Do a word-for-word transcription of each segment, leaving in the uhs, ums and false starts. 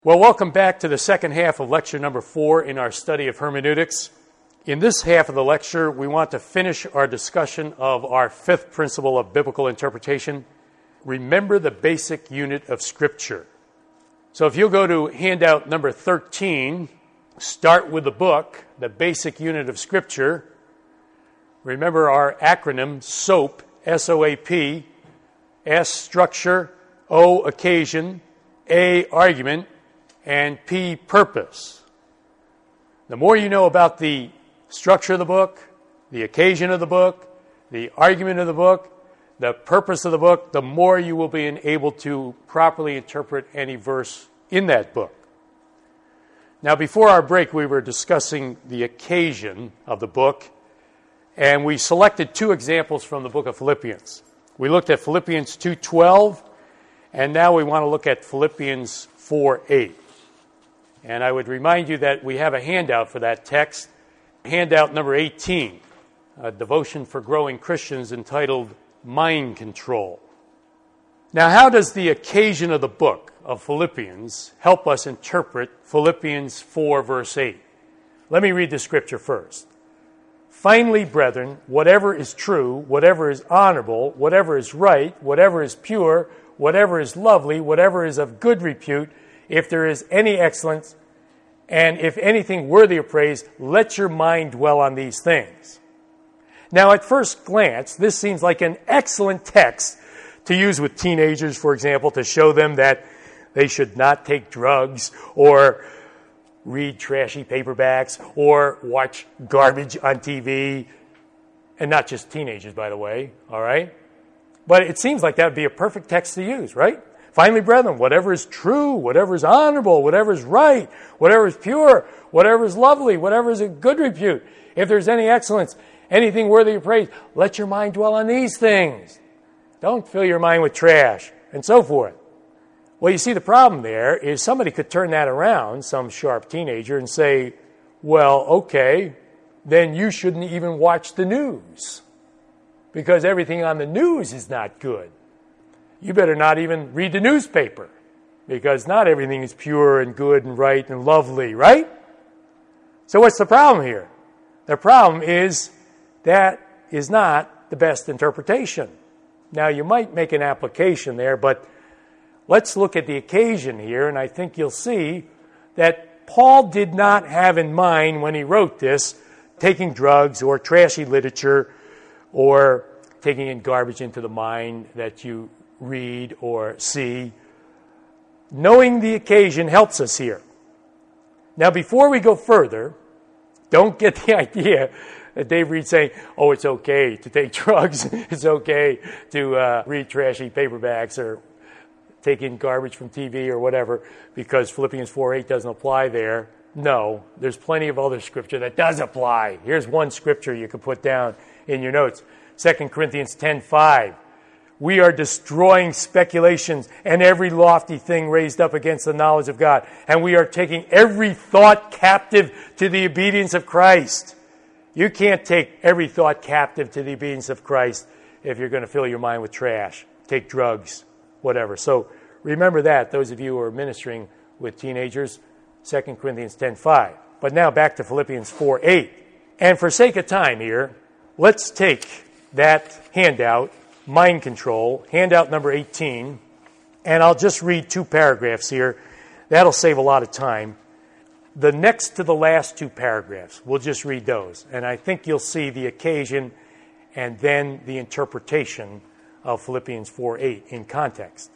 Well, welcome back to the second half of lecture number four in our study of hermeneutics. In this half of the lecture, we want to finish our discussion of our fifth principle of biblical interpretation. Remember the basic unit of Scripture. So if you'll go to handout number thirteen, start with the book, the basic unit of Scripture. Remember our acronym, SOAP, S O A P, S, structure, O, occasion, A, argument, and P, purpose. The more you know about the structure of the book, the occasion of the book, the argument of the book, the purpose of the book, the more you will be able to properly interpret any verse in that book. Now, before our break, we were discussing the occasion of the book, and we selected two examples from the book of Philippians. We looked at Philippians two twelve, and now we want to look at Philippians four eight. And I would remind you that we have a handout for that text, handout number eighteen, a devotion for growing Christians entitled Mind Control. Now, how does the occasion of the book of Philippians help us interpret Philippians four, verse eight? Let me read the scripture first. Finally, brethren, whatever is true, whatever is honorable, whatever is right, whatever is pure, whatever is lovely, whatever is of good repute, if there is any excellence, and if anything worthy of praise, let your mind dwell on these things. Now, at first glance, this seems like an excellent text to use with teenagers, for example, to show them that they should not take drugs or read trashy paperbacks or watch garbage on T V, and not just teenagers, by the way, all right? But it seems like that would be a perfect text to use, right? Finally, brethren, whatever is true, whatever is honorable, whatever is right, whatever is pure, whatever is lovely, whatever is of good repute, if there's any excellence, anything worthy of praise, let your mind dwell on these things. Don't fill your mind with trash, and so forth. Well, you see, the problem there is somebody could turn that around, some sharp teenager, and say, well, okay, then you shouldn't even watch the news, because everything on the news is not good. You better not even read the newspaper, because not everything is pure and good and right and lovely, right? So what's the problem here? The problem is that is not the best interpretation. Now, you might make an application there, but let's look at the occasion here, and I think you'll see that Paul did not have in mind when he wrote this taking drugs or trashy literature or taking in garbage into the mind that you read or see. Knowing the occasion helps us here. Now, before we go further, don't get the idea that Dave Reed's saying, oh, it's okay to take drugs, it's okay to uh, read trashy paperbacks or take in garbage from T V or whatever, because Philippians four eight doesn't apply there. No, there's plenty of other scripture that does apply. Here's one scripture you can put down in your notes. Second Corinthians ten five. We are destroying speculations and every lofty thing raised up against the knowledge of God. And we are taking every thought captive to the obedience of Christ. You can't take every thought captive to the obedience of Christ if you're going to fill your mind with trash, take drugs, whatever. So remember that, those of you who are ministering with teenagers, Second Corinthians ten five. But now back to Philippians four eight. And for sake of time here, let's take that handout, Mind Control, handout number eighteen, and I'll just read two paragraphs here. That'll save a lot of time. The next to the last two paragraphs, we'll just read those, and I think you'll see the occasion and then the interpretation of Philippians four eight in context.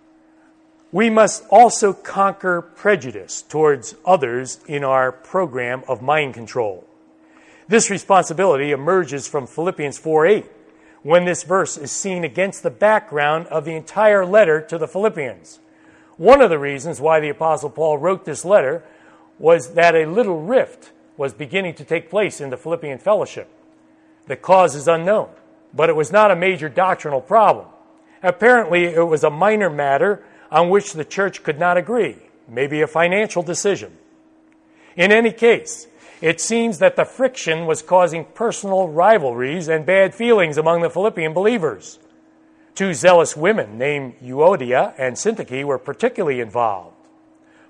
We must also conquer prejudice towards others in our program of mind control. This responsibility emerges from Philippians four eight, when this verse is seen against the background of the entire letter to the Philippians. One of the reasons why the Apostle Paul wrote this letter was that a little rift was beginning to take place in the Philippian fellowship. The cause is unknown, but it was not a major doctrinal problem. Apparently, it was a minor matter on which the church could not agree, maybe a financial decision. In any case, it seems that the friction was causing personal rivalries and bad feelings among the Philippian believers. Two zealous women named Euodia and Syntyche were particularly involved.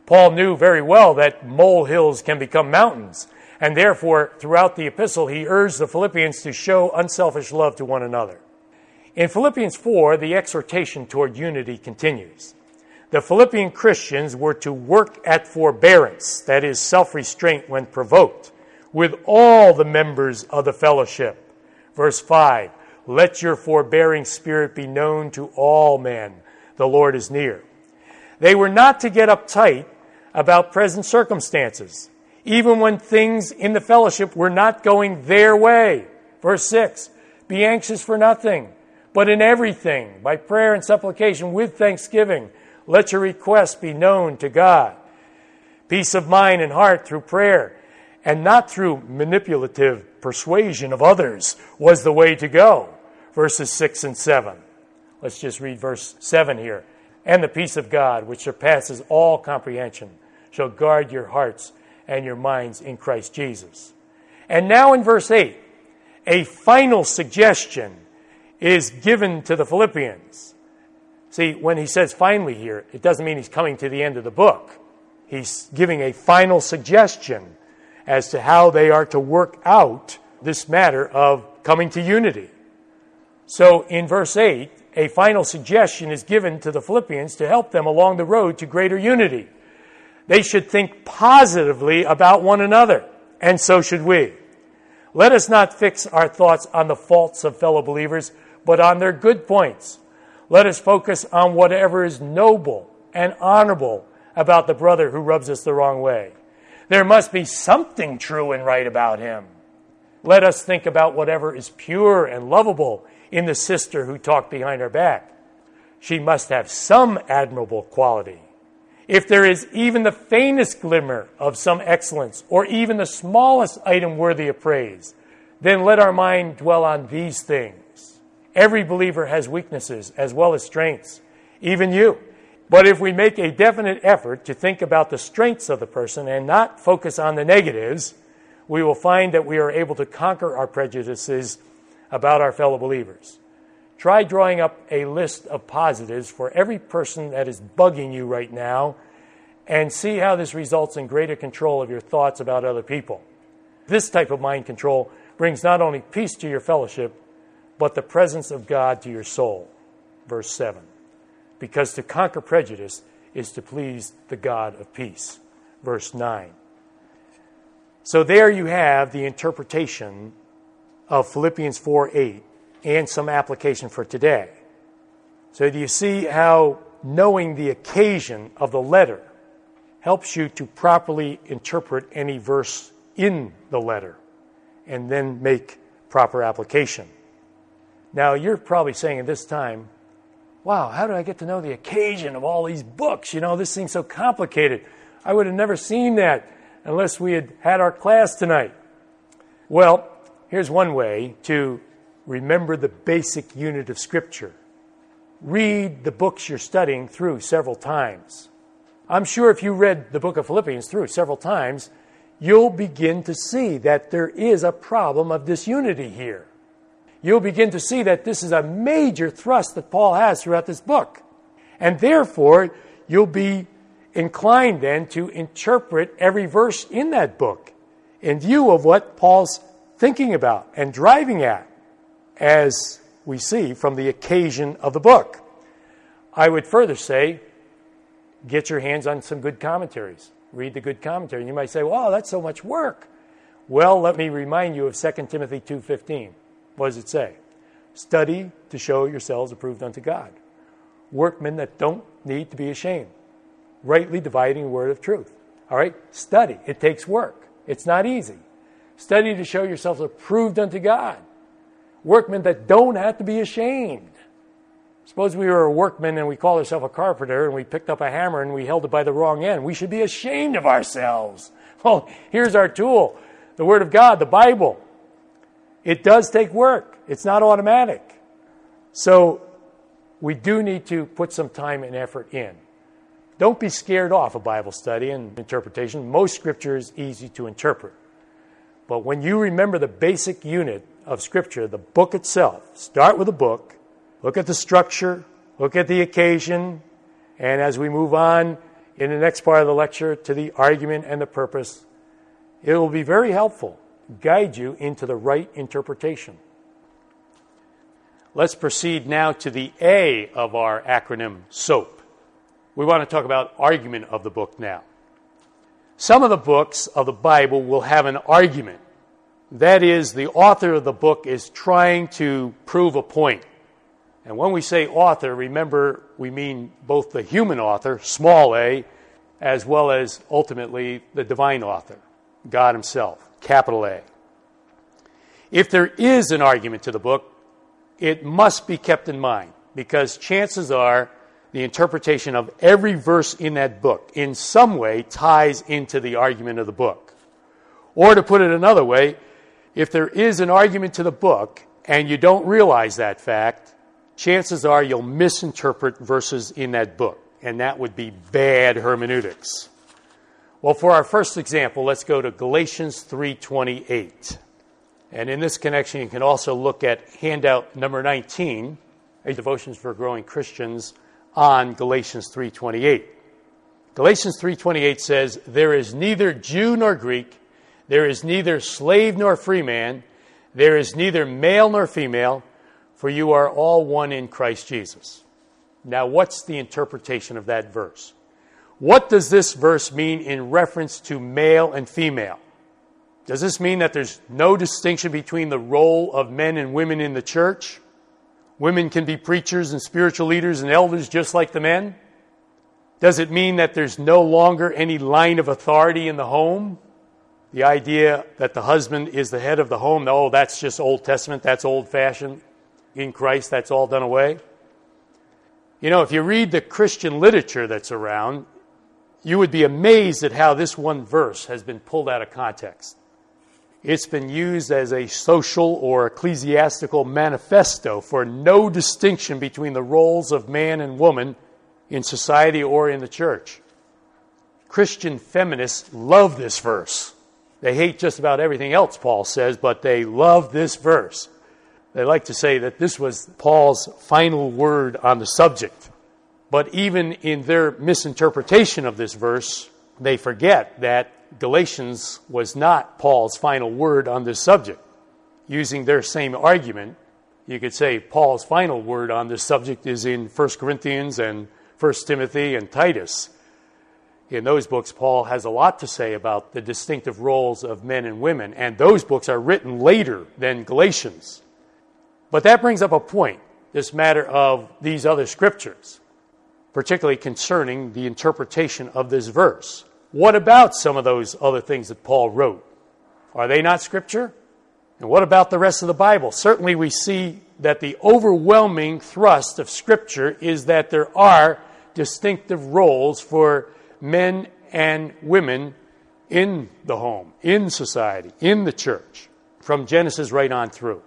Paul knew very well that molehills can become mountains, and therefore, throughout the epistle, he urged the Philippians to show unselfish love to one another. In Philippians four, the exhortation toward unity continues. The Philippian Christians were to work at forbearance, that is, self-restraint when provoked, with all the members of the fellowship. Verse five, let your forbearing spirit be known to all men. The Lord is near. They were not to get uptight about present circumstances, even when things in the fellowship were not going their way. Verse six, be anxious for nothing, but in everything, by prayer and supplication with thanksgiving, let your requests be known to God. Peace of mind and heart through prayer, and not through manipulative persuasion of others, was the way to go. Verses six and seven. Let's just read verse seven here. And the peace of God, which surpasses all comprehension, shall guard your hearts and your minds in Christ Jesus. And now in verse eight, a final suggestion is given to the Philippians. See, when he says finally here, it doesn't mean he's coming to the end of the book. He's giving a final suggestion as to how they are to work out this matter of coming to unity. So in verse eight, a final suggestion is given to the Philippians to help them along the road to greater unity. They should think positively about one another, and so should we. Let us not fix our thoughts on the faults of fellow believers, but on their good points. Let us focus on whatever is noble and honorable about the brother who rubs us the wrong way. There must be something true and right about him. Let us think about whatever is pure and lovable in the sister who talked behind our back. She must have some admirable quality. If there is even the faintest glimmer of some excellence, or even the smallest item worthy of praise, then let our mind dwell on these things. Every believer has weaknesses as well as strengths, even you. But if we make a definite effort to think about the strengths of the person and not focus on the negatives, we will find that we are able to conquer our prejudices about our fellow believers. Try drawing up a list of positives for every person that is bugging you right now, and see how this results in greater control of your thoughts about other people. This type of mind control brings not only peace to your fellowship, but the presence of God to your soul. Verse seven. Because to conquer prejudice is to please the God of peace. Verse nine. So there you have the interpretation of Philippians four eight and some application for today. So do you see how knowing the occasion of the letter helps you to properly interpret any verse in the letter and then make proper application? Now, you're probably saying at this time, wow, how do I get to know the occasion of all these books? You know, this seems so complicated. I would have never seen that unless we had had our class tonight. Well, here's one way to remember the basic unit of Scripture. Read the books you're studying through several times. I'm sure if you read the book of Philippians through several times, you'll begin to see that there is a problem of disunity here. You'll begin to see that this is a major thrust that Paul has throughout this book. And therefore, you'll be inclined then to interpret every verse in that book in view of what Paul's thinking about and driving at, as we see from the occasion of the book. I would further say, get your hands on some good commentaries. Read the good commentary. And you might say, wow, that's so much work. Well, let me remind you of Second Timothy two fifteen. What does it say? Study to show yourselves approved unto God. Workmen that don't need to be ashamed. Rightly dividing the word of truth. All right? Study. It takes work. It's not easy. Study to show yourselves approved unto God. Workmen that don't have to be ashamed. Suppose we were a workman and we called ourselves a carpenter and we picked up a hammer and we held it by the wrong end. We should be ashamed of ourselves. Well, here's our tool. The Word of God, the Bible. It does take work. It's not automatic. So we do need to put some time and effort in. Don't be scared off of Bible study and interpretation. Most Scripture is easy to interpret. But when you remember the basic unit of Scripture, the book itself, start with the book, look at the structure, look at the occasion, and as we move on in the next part of the lecture to the argument and the purpose. It will be very helpful, guide you into the right interpretation. Let's proceed now to the A of our acronym SOAP. We want to talk about argument of the book now. Some of the books of the Bible will have an argument. That is, the author of the book is trying to prove a point. And when we say author, remember, we mean both the human author, small a, as well as ultimately the divine author, God himself, capital A. If there is an argument to the book, it must be kept in mind, because chances are the interpretation of every verse in that book in some way ties into the argument of the book. Or to put it another way, if there is an argument to the book and you don't realize that fact, chances are you'll misinterpret verses in that book, and that would be bad hermeneutics. Well, for our first example, let's go to Galatians three twenty-eight. And in this connection, you can also look at handout number nineteen, a Devotions for Growing Christians, on Galatians three twenty-eight. Galatians three twenty-eight says, "There is neither Jew nor Greek, there is neither slave nor free man, there is neither male nor female, for you are all one in Christ Jesus." Now, what's the interpretation of that verse? What does this verse mean in reference to male and female? Does this mean that there's no distinction between the role of men and women in the church? Women can be preachers and spiritual leaders and elders just like the men? Does it mean that there's no longer any line of authority in the home? The idea that the husband is the head of the home, oh, that's just Old Testament, that's old-fashioned. In Christ, that's all done away. You know, if you read the Christian literature that's around, you would be amazed at how this one verse has been pulled out of context. It's been used as a social or ecclesiastical manifesto for no distinction between the roles of man and woman in society or in the church. Christian feminists love this verse. They hate just about everything else Paul says, but they love this verse. They like to say that this was Paul's final word on the subject. But even in their misinterpretation of this verse, they forget that Galatians was not Paul's final word on this subject. Using their same argument, you could say Paul's final word on this subject is in First Corinthians and First Timothy and Titus. In those books, Paul has a lot to say about the distinctive roles of men and women, and those books are written later than Galatians. But that brings up a point, this matter of these other scriptures, particularly concerning the interpretation of this verse. What about some of those other things that Paul wrote? Are they not scripture? And what about the rest of the Bible? Certainly we see that the overwhelming thrust of scripture is that there are distinctive roles for men and women in the home, in society, in the church, from Genesis right on through.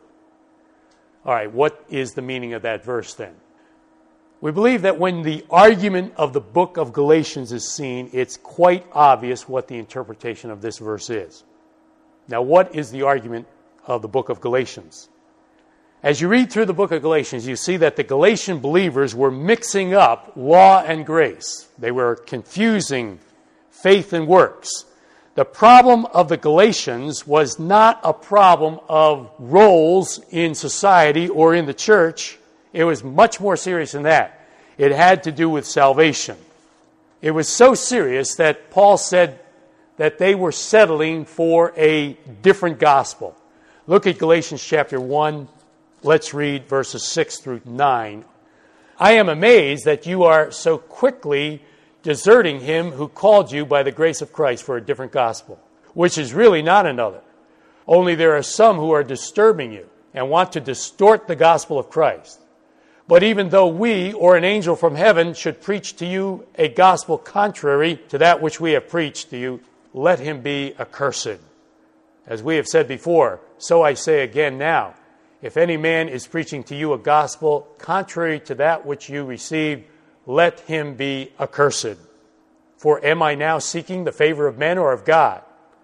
All right, what is the meaning of that verse then? We believe that when the argument of the book of Galatians is seen, it's quite obvious what the interpretation of this verse is. Now, what is the argument of the book of Galatians? As you read through the book of Galatians, you see that the Galatian believers were mixing up law and grace. They were confusing faith and works. The problem of the Galatians was not a problem of roles in society or in the church. It was much more serious than that. It had to do with salvation. It was so serious that Paul said that they were settling for a different gospel. Look at Galatians chapter one. Let's read verses six through nine. "I am amazed that you are so quickly deserting him who called you by the grace of Christ for a different gospel, which is really not another. Only there are some who are disturbing you and want to distort the gospel of Christ. But even though we or an angel from heaven should preach to you a gospel contrary to that which we have preached to you, let him be accursed. As we have said before, so I say again now, if any man is preaching to you a gospel contrary to that which you received, let him be accursed. For am I now seeking the favor of men or of God?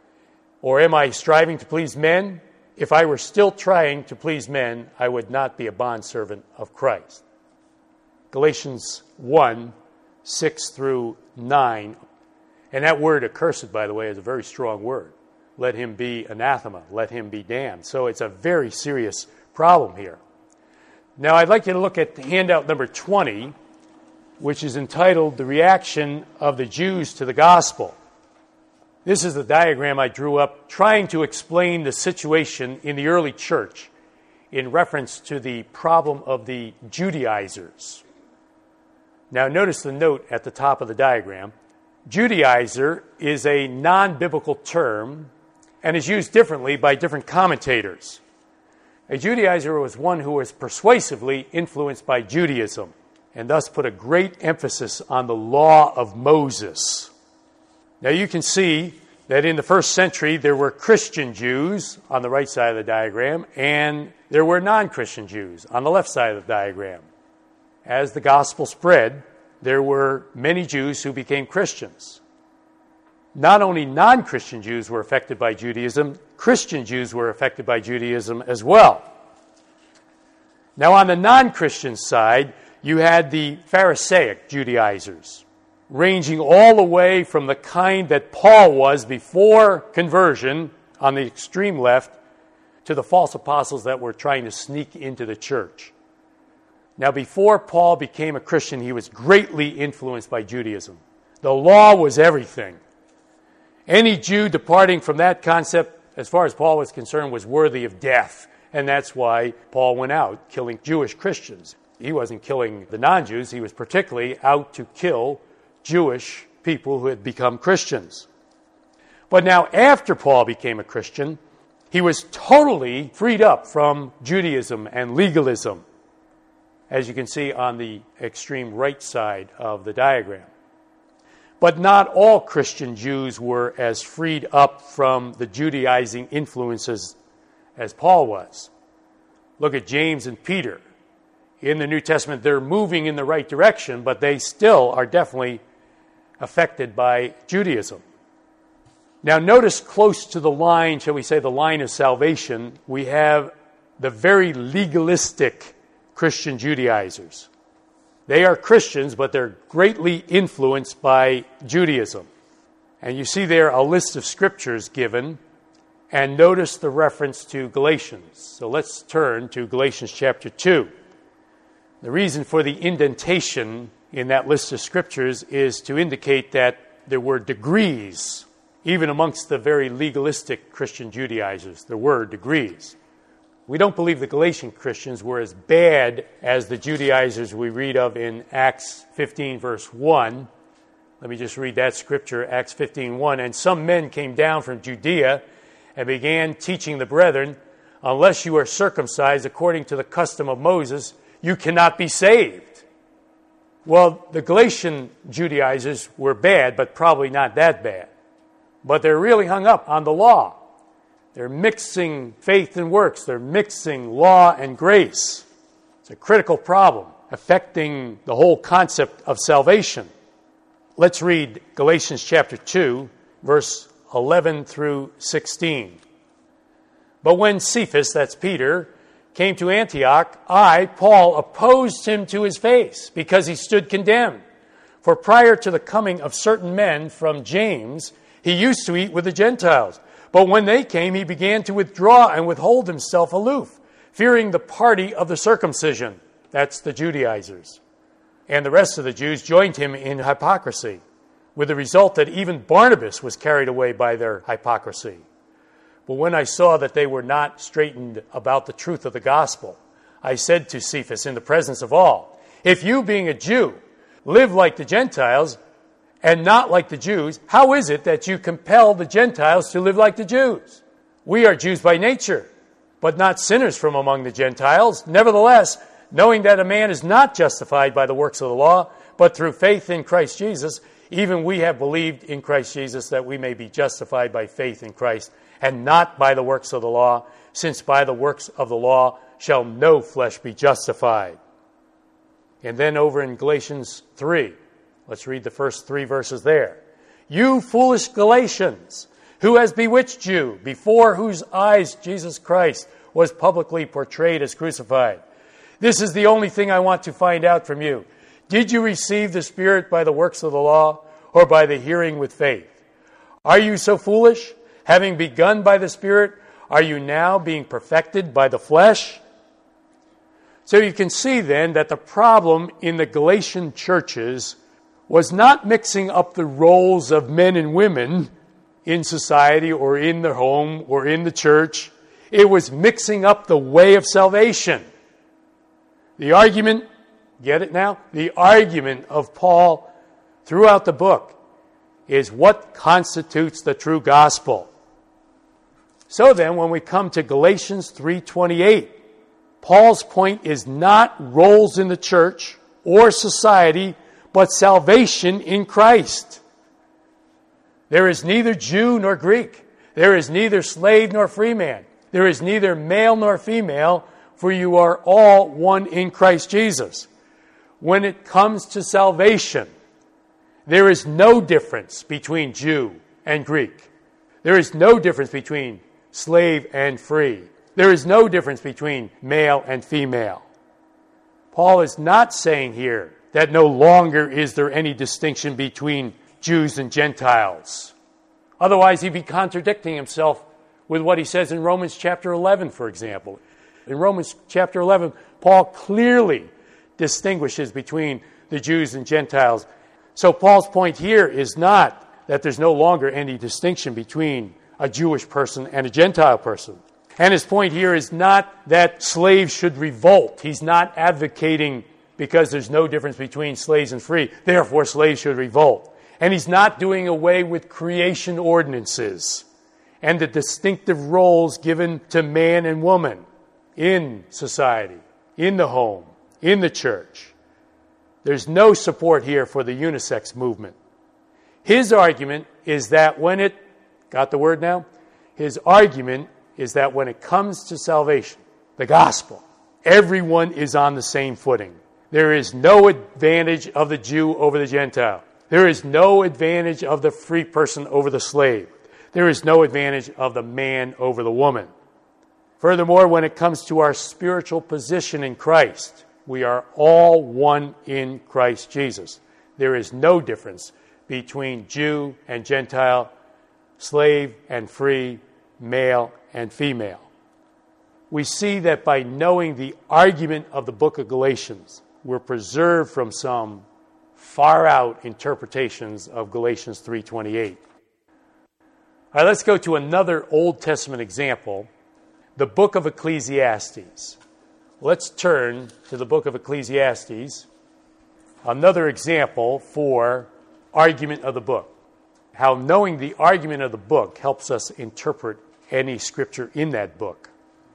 Or am I striving to please men? If I were still trying to please men, I would not be a bondservant of Christ." Galatians one, six through nine. And that word accursed, by the way, is a very strong word. Let him be anathema. Let him be damned. So it's a very serious problem here. Now, I'd like you to look at handout number twenty, which is entitled The Reaction of the Jews to the Gospel. This is the diagram I drew up trying to explain the situation in the early church in reference to the problem of the Judaizers. Now, notice the note at the top of the diagram. Judaizer is a non-biblical term and is used differently by different commentators. A Judaizer was one who was persuasively influenced by Judaism and thus put a great emphasis on the law of Moses. Now you can see that in the first century there were Christian Jews on the right side of the diagram and there were non-Christian Jews on the left side of the diagram. As the gospel spread, there were many Jews who became Christians. Not only non-Christian Jews were affected by Judaism, Christian Jews were affected by Judaism as well. Now on the non-Christian side, you had the Pharisaic Judaizers, ranging all the way from the kind that Paul was before conversion on the extreme left to the false apostles that were trying to sneak into the church. Now, before Paul became a Christian, he was greatly influenced by Judaism. The law was everything. Any Jew departing from that concept, as far as Paul was concerned, was worthy of death. And that's why Paul went out killing Jewish Christians. He wasn't killing the non-Jews. He was particularly out to kill Jewish people who had become Christians. But now, after Paul became a Christian, he was totally freed up from Judaism and legalism, as you can see on the extreme right side of the diagram. But not all Christian Jews were as freed up from the Judaizing influences as Paul was. Look at James and Peter. In the New Testament, they're moving in the right direction, but they still are definitely affected by Judaism. Now notice close to the line, shall we say the line of salvation, we have the very legalistic Christian Judaizers. They are Christians, but they're greatly influenced by Judaism. And you see there a list of scriptures given, and notice the reference to Galatians. So let's turn to Galatians chapter two. The reason for the indentation in that list of scriptures is to indicate that there were degrees, even amongst the very legalistic Christian Judaizers. There were degrees. We don't believe the Galatian Christians were as bad as the Judaizers we read of in Acts fifteen, verse one. Let me just read that scripture, Acts fifteen, one. And some men came down from Judea and began teaching the brethren, unless you are circumcised according to the custom of Moses, you cannot be saved. Well, the Galatian Judaizers were bad, but probably not that bad. But they're really hung up on the law. They're mixing faith and works. They're mixing law and grace. It's a critical problem affecting the whole concept of salvation. Let's read Galatians chapter two, verse eleven through sixteen. But when Cephas, that's Peter, came to Antioch, I, Paul, opposed him to his face because he stood condemned. For prior to the coming of certain men from James, he used to eat with the Gentiles. But when they came, he began to withdraw and withhold himself aloof, fearing the party of the circumcision. That's the Judaizers. And the rest of the Jews joined him in hypocrisy, with the result that even Barnabas was carried away by their hypocrisy. But when I saw that they were not straitened about the truth of the gospel, I said to Cephas in the presence of all, if you, being a Jew, live like the Gentiles and not like the Jews, how is it that you compel the Gentiles to live like the Jews? We are Jews by nature, but not sinners from among the Gentiles. Nevertheless, knowing that a man is not justified by the works of the law, but through faith in Christ Jesus, even we have believed in Christ Jesus that we may be justified by faith in Christ, and not by the works of the law, since by the works of the law shall no flesh be justified. And then over in Galatians three, let's read the first three verses there. You foolish Galatians, who has bewitched you, before whose eyes Jesus Christ was publicly portrayed as crucified? This is the only thing I want to find out from you. Did you receive the Spirit by the works of the law or by the hearing with faith? Are you so foolish? Having begun by the Spirit, are you now being perfected by the flesh? So you can see then that the problem in the Galatian churches was not mixing up the roles of men and women in society or in the home or in the church. It was mixing up the way of salvation. The argument, get it now? The argument of Paul throughout the book is what constitutes the true gospel. So then, when we come to Galatians three twenty-eight, Paul's point is not roles in the church or society, but salvation in Christ. There is neither Jew nor Greek. There is neither slave nor free man. There is neither male nor female, for you are all one in Christ Jesus. When it comes to salvation, there is no difference between Jew and Greek. There is no difference between slave and free. There is no difference between male and female. Paul is not saying here that no longer is there any distinction between Jews and Gentiles. Otherwise, he'd be contradicting himself with what he says in Romans chapter eleven, for example. In Romans chapter eleven, Paul clearly distinguishes between the Jews and Gentiles. So Paul's point here is not that there's no longer any distinction between a Jewish person and a Gentile person. And his point here is not that slaves should revolt. He's not advocating because there's no difference between slaves and free, therefore slaves should revolt. And he's not doing away with creation ordinances and the distinctive roles given to man and woman in society, in the home, in the church. There's no support here for the unisex movement. His argument is that when it, got the word now? His argument is that when it comes to salvation, the gospel, everyone is on the same footing. There is no advantage of the Jew over the Gentile. There is no advantage of the free person over the slave. There is no advantage of the man over the woman. Furthermore, when it comes to our spiritual position in Christ, we are all one in Christ Jesus. There is no difference between Jew and Gentile, slave and free, male and female. We see that by knowing the argument of the book of Galatians, we're preserved from some far-out interpretations of Galatians three twenty-eight. All right, let's go to another Old Testament example, the book of Ecclesiastes. Let's turn to the book of Ecclesiastes, another example for argument of the book. How knowing the argument of the book helps us interpret any scripture in that book.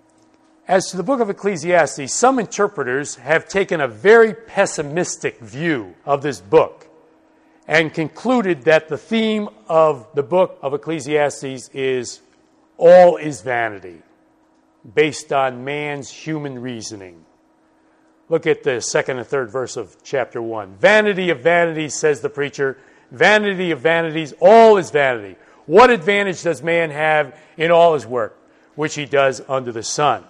As to the book of Ecclesiastes, some interpreters have taken a very pessimistic view of this book and concluded that the theme of the book of Ecclesiastes is all is vanity, based on man's human reasoning. Look at the second and third verse of chapter one. Vanity of vanities, says the preacher. Vanity of vanities, all is vanity. What advantage does man have in all his work, which he does under the sun?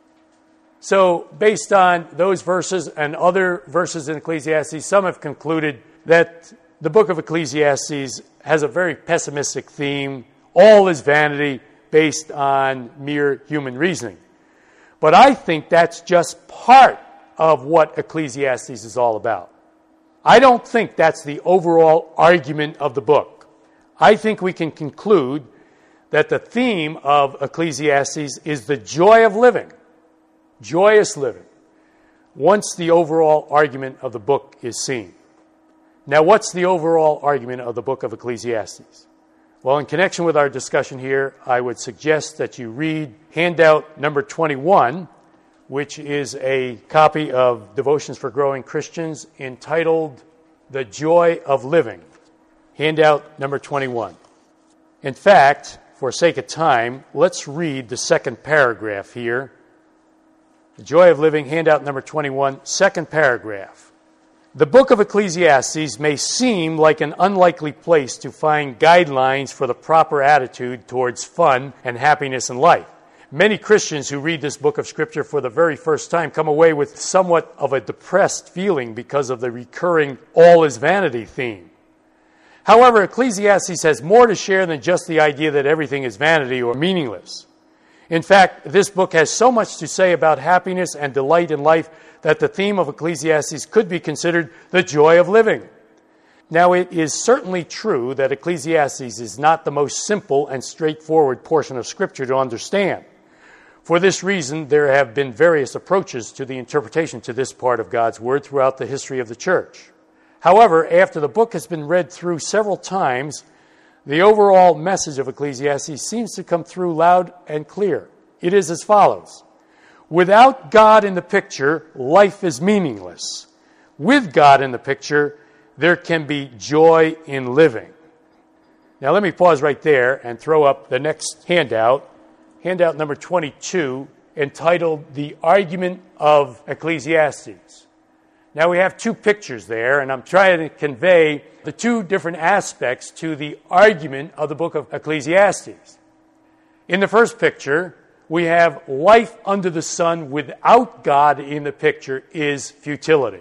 So, based on those verses and other verses in Ecclesiastes, some have concluded that the book of Ecclesiastes has a very pessimistic theme. All is vanity based on mere human reasoning. But I think that's just part of what Ecclesiastes is all about. I don't think that's the overall argument of the book. I think we can conclude that the theme of Ecclesiastes is the joy of living, joyous living, once the overall argument of the book is seen. Now, what's the overall argument of the book of Ecclesiastes? Well, in connection with our discussion here, I would suggest that you read handout number twenty-one, which is a copy of Devotions for Growing Christians entitled The Joy of Living. Handout number twenty-one. In fact, for sake of time, let's read the second paragraph here. The Joy of Living, handout number twenty-one, second paragraph. The book of Ecclesiastes may seem like an unlikely place to find guidelines for the proper attitude towards fun and happiness in life. Many Christians who read this book of Scripture for the very first time come away with somewhat of a depressed feeling because of the recurring all is vanity theme. However, Ecclesiastes has more to share than just the idea that everything is vanity or meaningless. In fact, this book has so much to say about happiness and delight in life that the theme of Ecclesiastes could be considered the joy of living. Now, it is certainly true that Ecclesiastes is not the most simple and straightforward portion of Scripture to understand. For this reason, there have been various approaches to the interpretation to this part of God's Word throughout the history of the church. However, after the book has been read through several times, the overall message of Ecclesiastes seems to come through loud and clear. It is as follows. Without God in the picture, life is meaningless. With God in the picture, there can be joy in living. Now let me pause right there and throw up the next handout, handout number twenty-two, entitled The Argument of Ecclesiastes. Now we have two pictures there, and I'm trying to convey the two different aspects to the argument of the book of Ecclesiastes. In the first picture, we have life under the sun without God in the picture is futility.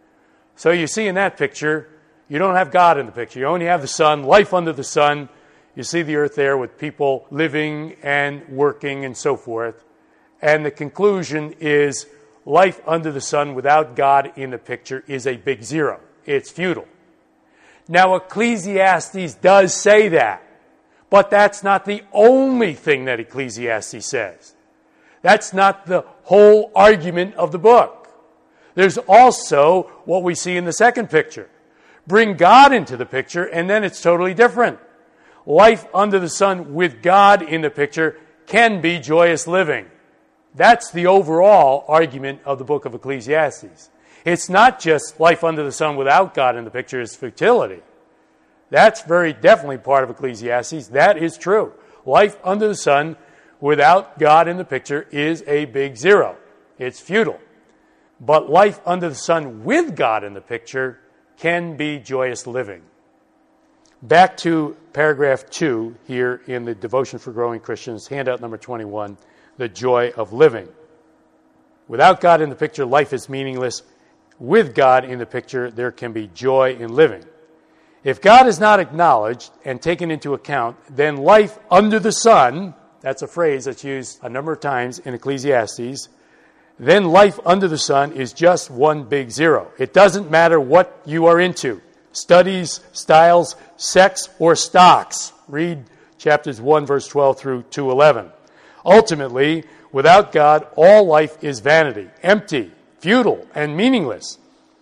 So you see in that picture, you don't have God in the picture. You only have the sun, life under the sun. You see the earth there with people living and working and so forth. And the conclusion is life under the sun without God in the picture is a big zero. It's futile. Now, Ecclesiastes does say that, but that's not the only thing that Ecclesiastes says. That's not the whole argument of the book. There's also what we see in the second picture. Bring God into the picture, and then it's totally different. Life under the sun with God in the picture can be joyous living. That's the overall argument of the book of Ecclesiastes. It's not just life under the sun without God in the picture is futility. That's very definitely part of Ecclesiastes. That is true. Life under the sun without God in the picture is a big zero. It's futile. But life under the sun with God in the picture can be joyous living. Back to paragraph two here in the Devotion for Growing Christians, handout number twenty-one. The joy of living. Without God in the picture, life is meaningless. With God in the picture, there can be joy in living. If God is not acknowledged and taken into account, then life under the sun, that's a phrase that's used a number of times in Ecclesiastes, then life under the sun is just one big zero. It doesn't matter what you are into, studies, styles, sex, or stocks. Read chapters one, verse twelve through two eleven. Ultimately, without God, all life is vanity, empty, futile, and meaningless.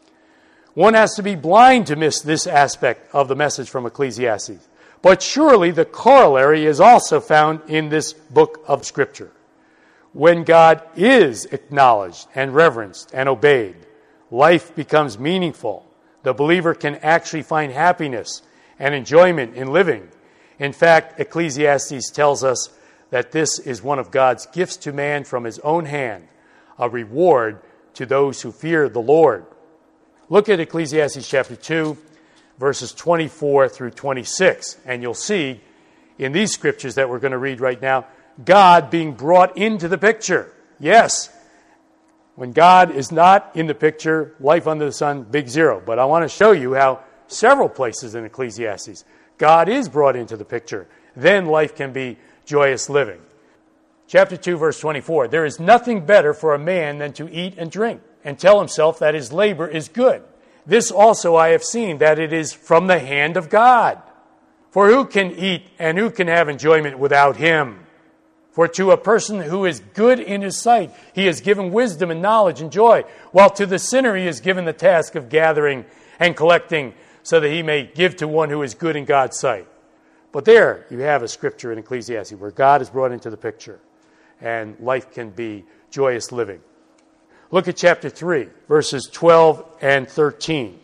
One has to be blind to miss this aspect of the message from Ecclesiastes. But surely the corollary is also found in this book of Scripture. When God is acknowledged and reverenced and obeyed, life becomes meaningful. The believer can actually find happiness and enjoyment in living. In fact, Ecclesiastes tells us that this is one of God's gifts to man from his own hand, a reward to those who fear the Lord. Look at Ecclesiastes chapter two, verses twenty-four through twenty-six, and you'll see in these scriptures that we're going to read right now, God being brought into the picture. Yes, when God is not in the picture, life under the sun, big zero. But I want to show you how several places in Ecclesiastes, God is brought into the picture. Then life can be joyous living. Chapter two, verse twenty-four, there is nothing better for a man than to eat and drink, and tell himself that his labor is good. This also I have seen, that it is from the hand of God. For who can eat and who can have enjoyment without him? For to a person who is good in his sight, he has given wisdom and knowledge and joy, while to the sinner he has given the task of gathering and collecting, so that he may give to one who is good in God's sight. But there you have a scripture in Ecclesiastes where God is brought into the picture and life can be joyous living. Look at chapter three, verses twelve and thirteen.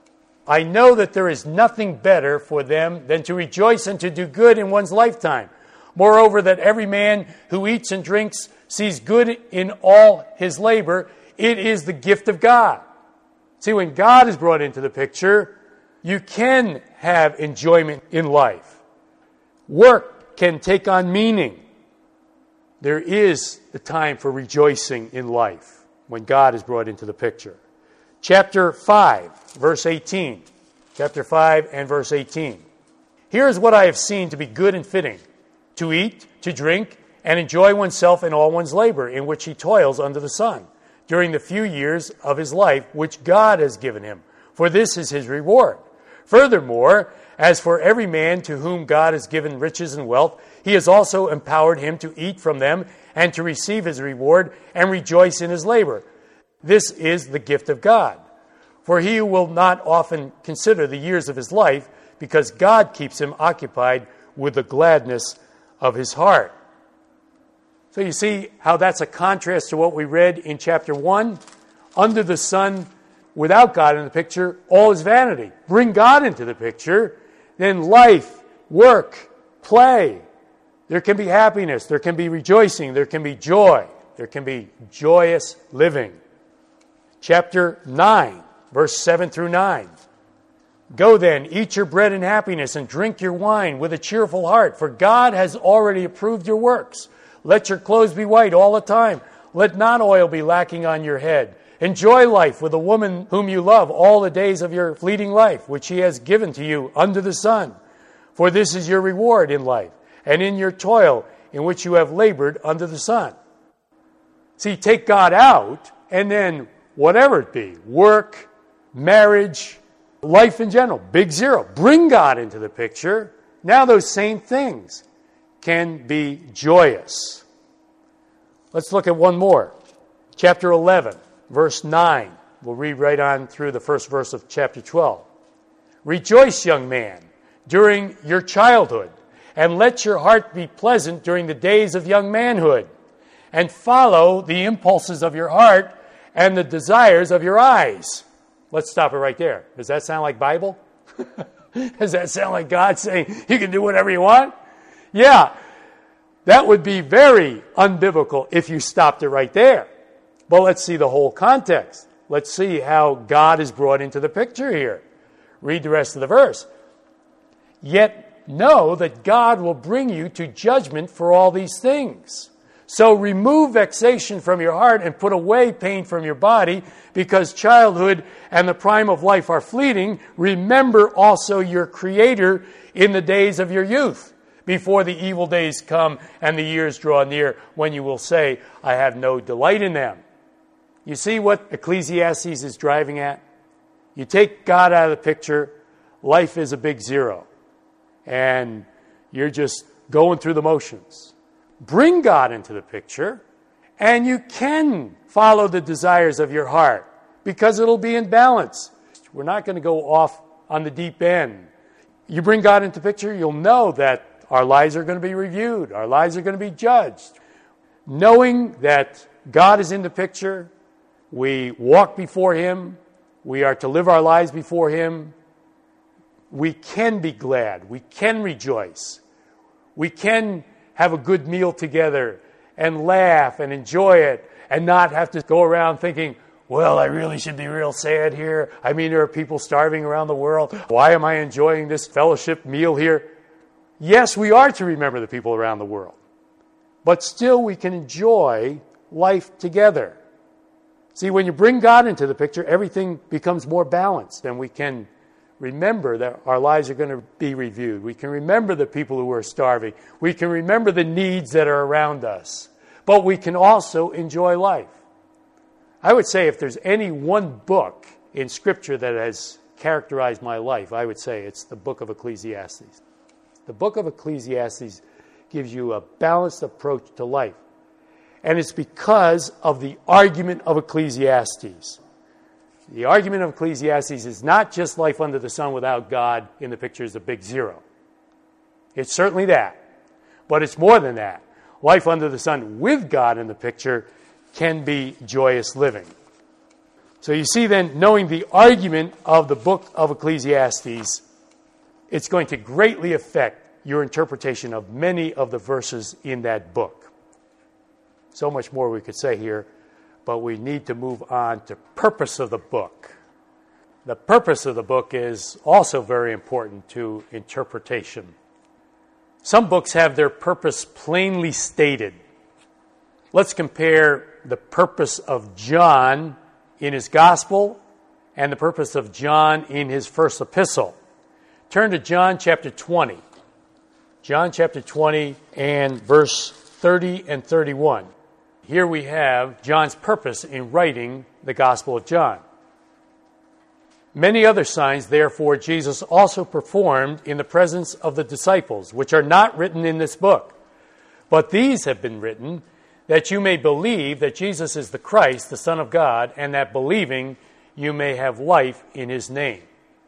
I know that there is nothing better for them than to rejoice and to do good in one's lifetime. Moreover, that every man who eats and drinks sees good in all his labor. It is the gift of God. See, when God is brought into the picture, you can have enjoyment in life. Work can take on meaning. there is the time for rejoicing in life when God is brought into the picture. Chapter five, verse eighteen. Chapter five and verse eighteen. Here is what I have seen to be good and fitting, to eat, to drink, and enjoy oneself in all one's labor, in which he toils under the sun, during the few years of his life which God has given him, for this is his reward. Furthermore, as for every man to whom God has given riches and wealth, he has also empowered him to eat from them and to receive his reward and rejoice in his labor. This is the gift of God. For he will not often consider the years of his life, because God keeps him occupied with the gladness of his heart. So you see how that's a contrast to what we read in chapter one. Under the sun, without God in the picture, all is vanity. Bring God into the picture, then life, work, play. There can be happiness, there can be rejoicing, there can be joy, there can be joyous living. Chapter nine, verse seven through nine. Go then, eat your bread in happiness and drink your wine with a cheerful heart, for God has already approved your works. Let your clothes be white all the time. Let not oil be lacking on your head. Enjoy life with a woman whom you love all the days of your fleeting life, which he has given to you under the sun. For this is your reward in life, and in your toil in which you have labored under the sun. See, take God out, and then whatever it be, work, marriage, life in general, big zero. Bring God into the picture. Now those same things can be joyous. Let's look at one more. Chapter eleven, verse nine. We'll read right on through the first verse of chapter twelve. Rejoice, young man, during your childhood, and let your heart be pleasant during the days of young manhood, and follow the impulses of your heart and the desires of your eyes. Let's stop it right there. Does that sound like Bible? Does that sound like God saying you can do whatever you want? Yeah, that would be very unbiblical if you stopped it right there. But let's see the whole context. Let's see how God is brought into the picture here. Read the rest of the verse. Yet know that God will bring you to judgment for all these things. So remove vexation from your heart and put away pain from your body, because childhood and the prime of life are fleeting. Remember also your Creator in the days of your youth, before the evil days come and the years draw near, when you will say, I have no delight in them. You see what Ecclesiastes is driving at? You take God out of the picture, life is a big zero. And you're just going through the motions. Bring God into the picture, and you can follow the desires of your heart, because it'll be in balance. We're not going to go off on the deep end. You bring God into the picture, you'll know that our lives are going to be reviewed. Our lives are going to be judged. Knowing that God is in the picture, we walk before Him, we are to live our lives before Him, we can be glad, we can rejoice, we can have a good meal together and laugh and enjoy it and not have to go around thinking, well, I really should be real sad here. I mean, there are people starving around the world. Why am I enjoying this fellowship meal here? Yes, we are to remember the people around the world. But still we can enjoy life together. See, when you bring God into the picture, everything becomes more balanced, and we can remember that our lives are going to be reviewed. We can remember the people who are starving. We can remember the needs that are around us. But we can also enjoy life. I would say if there's any one book in Scripture that has characterized my life, I would say it's the book of Ecclesiastes. The book of Ecclesiastes gives you a balanced approach to life. And it's because of the argument of Ecclesiastes. The argument of Ecclesiastes is not just life under the sun without God in the picture is a big zero. It's certainly that. But it's more than that. Life under the sun with God in the picture can be joyous living. So you see then, knowing the argument of the book of Ecclesiastes, it's going to greatly affect your interpretation of many of the verses in that book. So much more we could say here, but we need to move on to purpose of the book. The purpose of the book is also very important to interpretation. Some books have their purpose plainly stated. Let's compare the purpose of John in his gospel and the purpose of John in his first epistle. Turn to John chapter twenty. John chapter twenty and verse thirty and thirty-one. Here we have John's purpose in writing the Gospel of John. Many other signs, therefore, Jesus also performed in the presence of the disciples, which are not written in this book. But these have been written that you may believe that Jesus is the Christ, the Son of God, and that believing you may have life in his name.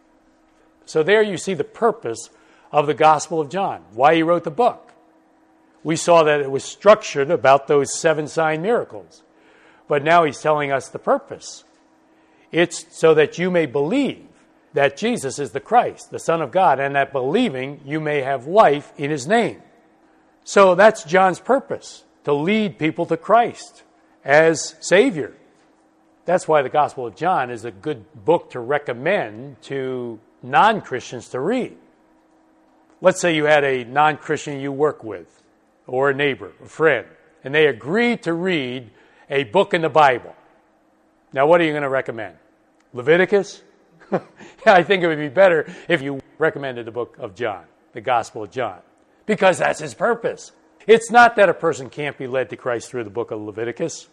So there you see the purpose of the Gospel of John, why he wrote the book. We saw that it was structured about those seven sign miracles. But now he's telling us the purpose. It's so that you may believe that Jesus is the Christ, the Son of God, and that believing you may have life in his name. So that's John's purpose, to lead people to Christ as Savior. That's why the Gospel of John is a good book to recommend to non-Christians to read. Let's say you had a non-Christian you work with, or a neighbor, a friend, and they agreed to read a book in the Bible. Now, what are you going to recommend? Leviticus? Yeah, I think it would be better if you recommended the book of John, the Gospel of John, because that's his purpose. It's not that a person can't be led to Christ through the book of Leviticus.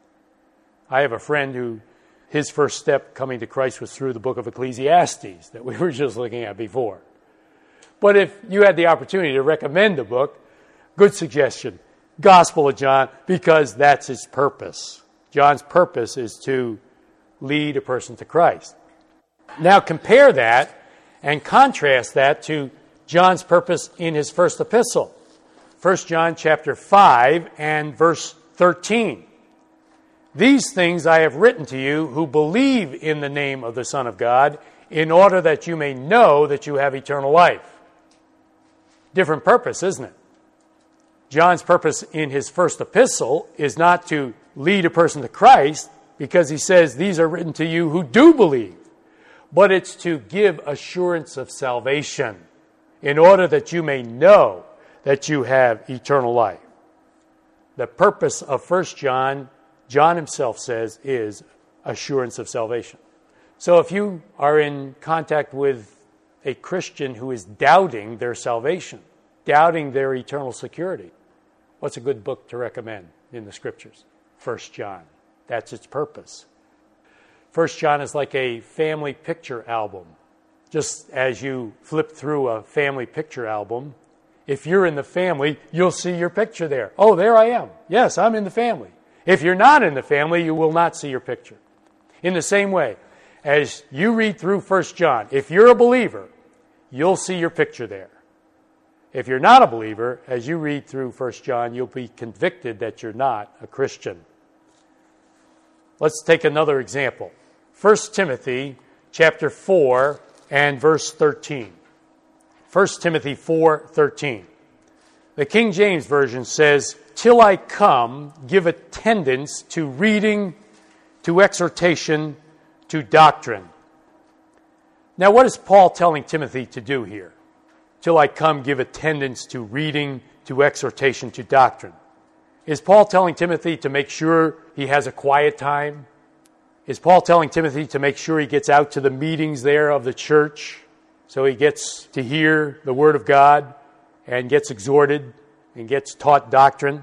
I have a friend who, his first step coming to Christ was through the book of Ecclesiastes that we were just looking at before. But if you had the opportunity to recommend a book, good suggestion, Gospel of John, because that's his purpose. John's purpose is to lead a person to Christ. Now compare that and contrast that to John's purpose in his first epistle. First John chapter five and verse thirteen. These things I have written to you who believe in the name of the Son of God, in order that you may know that you have eternal life. Different purpose, isn't it? John's purpose in his first epistle is not to lead a person to Christ, because he says these are written to you who do believe, but it's to give assurance of salvation in order that you may know that you have eternal life. The purpose of First John, John himself says, is assurance of salvation. So if you are in contact with a Christian who is doubting their salvation, doubting their eternal security, what's a good book to recommend in the Scriptures? First John. That's its purpose. First John is like a family picture album. Just as you flip through a family picture album, if you're in the family, you'll see your picture there. Oh, there I am. Yes, I'm in the family. If you're not in the family, you will not see your picture. In the same way, as you read through First John, if you're a believer, you'll see your picture there. If you're not a believer, as you read through First John, you'll be convicted that you're not a Christian. Let's take another example. First Timothy chapter four and verse thirteen. First Timothy four thirteen. The King James Version says, "Till I come, give attendance to reading, to exhortation, to doctrine." Now, what is Paul telling Timothy to do here? Till I come, give attendance to reading, to exhortation, to doctrine. Is Paul telling Timothy to make sure he has a quiet time? Is Paul telling Timothy to make sure he gets out to the meetings there of the church so he gets to hear the Word of God and gets exhorted and gets taught doctrine?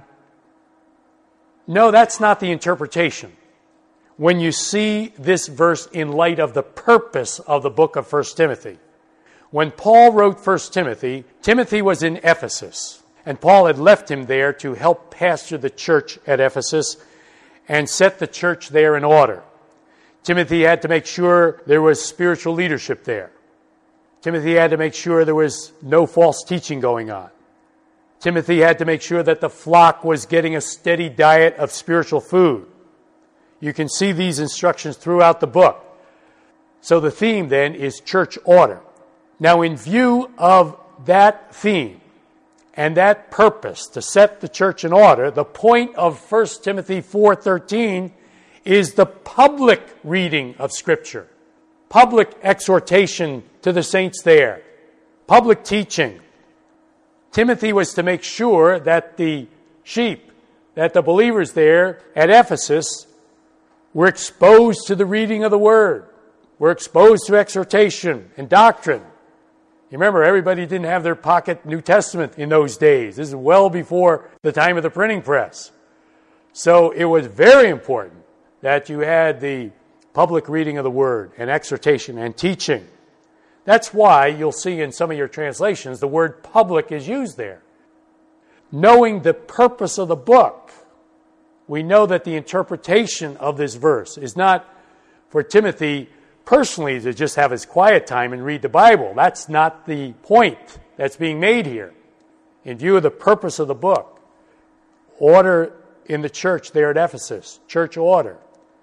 No, that's not the interpretation. When you see this verse in light of the purpose of the book of First Timothy. When Paul wrote First Timothy, Timothy was in Ephesus. And Paul had left him there to help pastor the church at Ephesus and set the church there in order. Timothy had to make sure there was spiritual leadership there. Timothy had to make sure there was no false teaching going on. Timothy had to make sure that the flock was getting a steady diet of spiritual food. You can see these instructions throughout the book. So the theme then is church order. Now, in view of that theme, and that purpose to set the church in order, the point of First Timothy four thirteen is the public reading of Scripture, public exhortation to the saints there, public teaching. Timothy was to make sure that the sheep that the believers there at Ephesus were exposed to the reading of the Word, were exposed to exhortation and doctrine. You remember, everybody didn't have their pocket New Testament in those days. This is well before the time of the printing press. So it was very important that you had the public reading of the Word and exhortation and teaching. That's why you'll see in some of your translations the word public is used there. Knowing the purpose of the book, we know that the interpretation of this verse is not for Timothy personally to just have his quiet time and read the Bible. That's not the point that's being made here. In view of the purpose of the book, order in the church there at Ephesus, church order.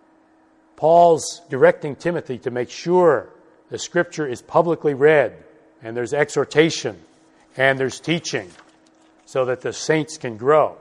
Paul's directing Timothy to make sure the Scripture is publicly read, and there's exhortation, and there's teaching, so that the saints can grow.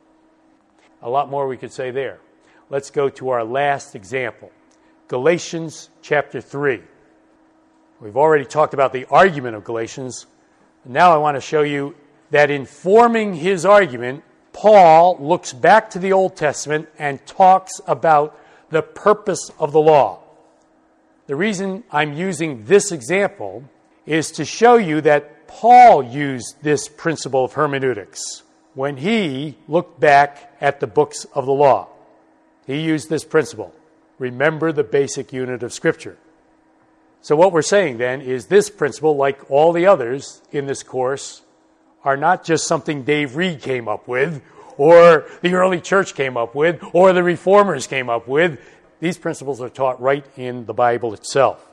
A lot more we could say there. Let's go to our last example. Galatians chapter three. We've already talked about the argument of Galatians. Now I want to show you that in forming his argument, Paul looks back to the Old Testament and talks about the purpose of the law. The reason I'm using this example is to show you that Paul used this principle of hermeneutics when he looked back at the books of the law. He used this principle. Remember the basic unit of Scripture. So what we're saying then is this principle, like all the others in this course, are not just something Dave Reed came up with, or the early church came up with, or the reformers came up with. These principles are taught right in the Bible itself.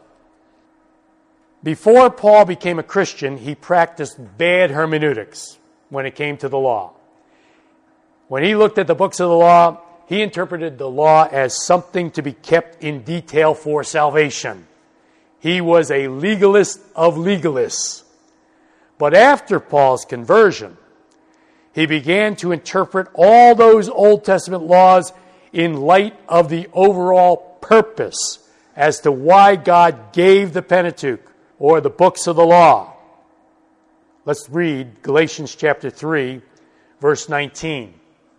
Before Paul became a Christian, he practiced bad hermeneutics when it came to the law. When he looked at the books of the law, he interpreted the law as something to be kept in detail for salvation. He was a legalist of legalists. But after Paul's conversion, he began to interpret all those Old Testament laws in light of the overall purpose as to why God gave the Pentateuch, or the books of the law. Let's read Galatians chapter three, verse nineteen.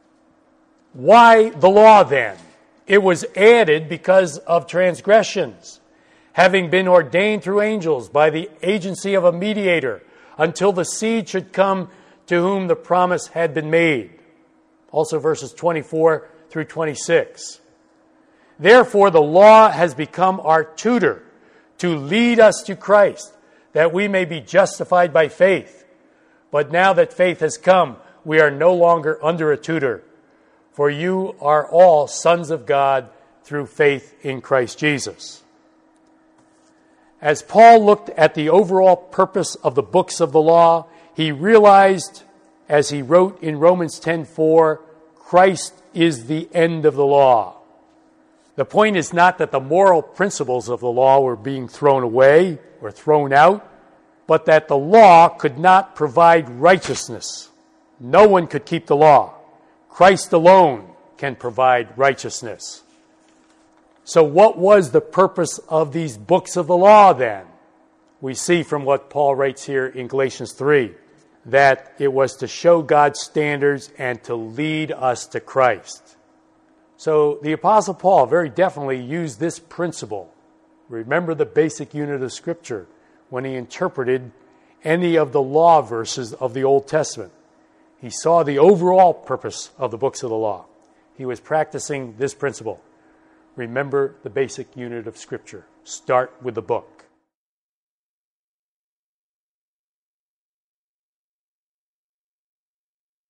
Why the law then? It was added because of transgressions, having been ordained through angels by the agency of a mediator, until the seed should come to whom the promise had been made. Also verses twenty-four through twenty-six. Therefore the law has become our tutor to lead us to Christ, that we may be justified by faith. But now that faith has come, we are no longer under a tutor, for you are all sons of God through faith in Christ Jesus. As Paul looked at the overall purpose of the books of the law, he realized, as he wrote in Romans ten four, Christ is the end of the law. The point is not that the moral principles of the law were being thrown away or thrown out, but that the law could not provide righteousness. No one could keep the law. Christ alone can provide righteousness. So what was the purpose of these books of the law then? We see from what Paul writes here in Galatians three, that it was to show God's standards and to lead us to Christ. So the Apostle Paul very definitely used this principle. Remember the basic unit of Scripture when he interpreted any of the law verses of the Old Testament. He saw the overall purpose of the books of the law. He was practicing this principle. Remember the basic unit of Scripture. Start with the book.